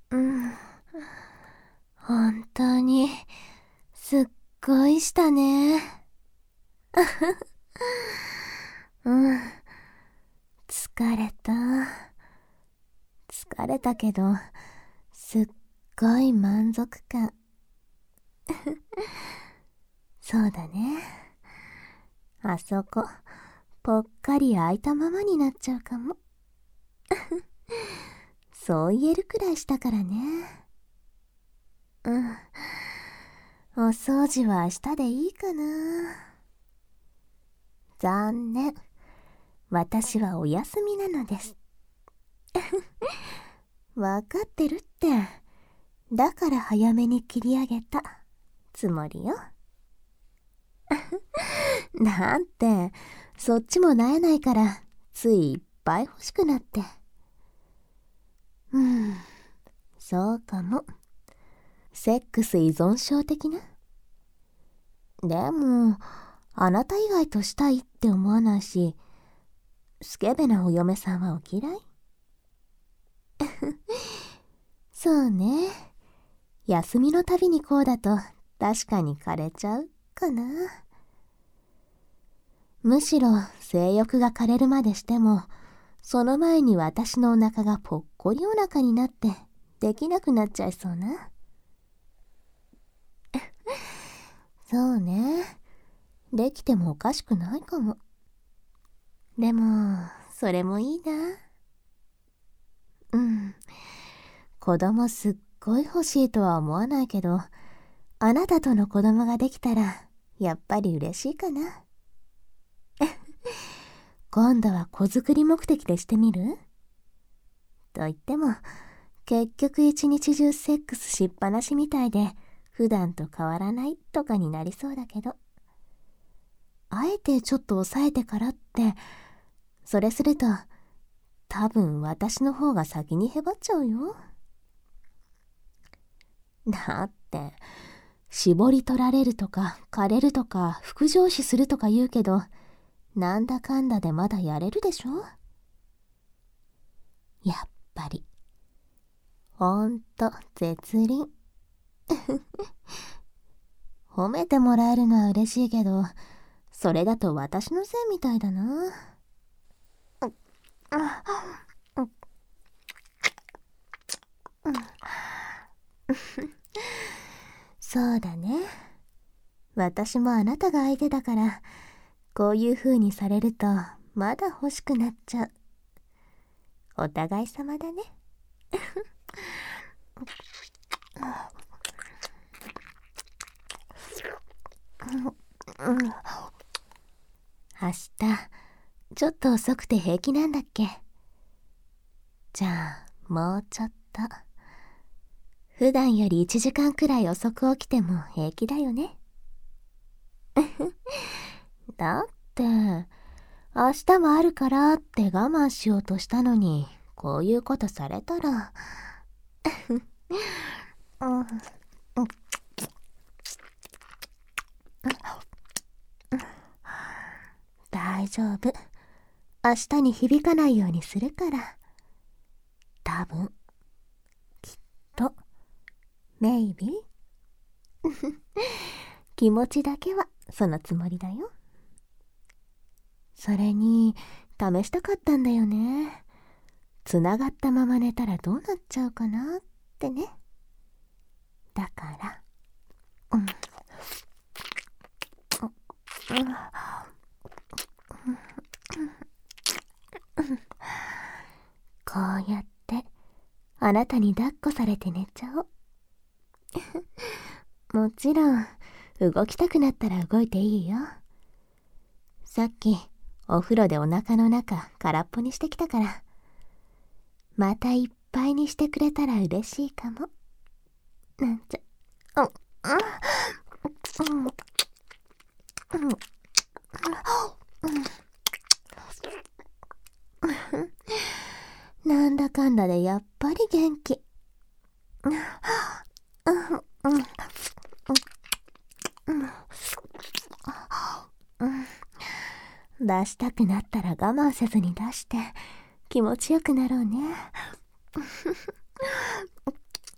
うん。本当に、すっごいしたね。うん。疲れた。疲れたけど、すっごい満足感。そうだね。あそこ、ぽっかり開いたままになっちゃうかも。そう言えるくらいしたからね。うん。お掃除は明日でいいかな。残念。私はお休みなのです。わかってるって。だから早めに切り上げたつもりよ。なんて、そっちも萎えないから、ついいっぱい欲しくなって。そうかも。セックス依存症的な。でも、あなた以外としたいって思わないし、スケベなお嫁さんはお嫌い？そうね。休みのたびにこうだと確かに枯れちゃうかな。むしろ性欲が枯れるまでしても、その前に私のお腹がぽっこりお腹になってできなくなっちゃいそうな。そうね。できてもおかしくないかも。でも、それもいいな。うん。子供すっごい欲しいとは思わないけど、あなたとの子供ができたら、やっぱり嬉しいかな。今度は子作り目的でしてみる？と言っても、結局一日中セックスしっぱなしみたいで、普段と変わらないとかになりそうだけど、あえてちょっと抑えてからって、それすると、多分私の方が先にへばっちゃうよ。だって、絞り取られるとか枯れるとか副上司するとか言うけど、なんだかんだでまだやれるでしょ？やっぱりほんと絶倫。褒めてもらえるのは嬉しいけど、それだと私のせいみたいだな。そうだね。私もあなたが相手だから、こういう風にされるとまだ欲しくなっちゃう。お互い様だね。明日ちょっと遅くて平気なんだっけ？じゃあもうちょっと。普段より1時間くらい遅く起きても平気だよね。だって明日もあるからって我慢しようとしたのに、こういうことされたら。うん、大丈夫。明日に響かないようにするから。多分、きっと、メイビー。気持ちだけはそのつもりだよ。それに、試したかったんだよね。つながったまま寝たらどうなっちゃうかなってね。だから、うん、こうやってあなたに抱っこされて寝ちゃおう。もちろん動きたくなったら動いていいよ。さっきお風呂でお腹の中空っぽにしてきたから、またいっぱいにしてくれたら嬉しいかも。なんちゃ。なんだかんだでやっぱり元気。出したくなったら我慢せずに出して気持ちよくなろうね。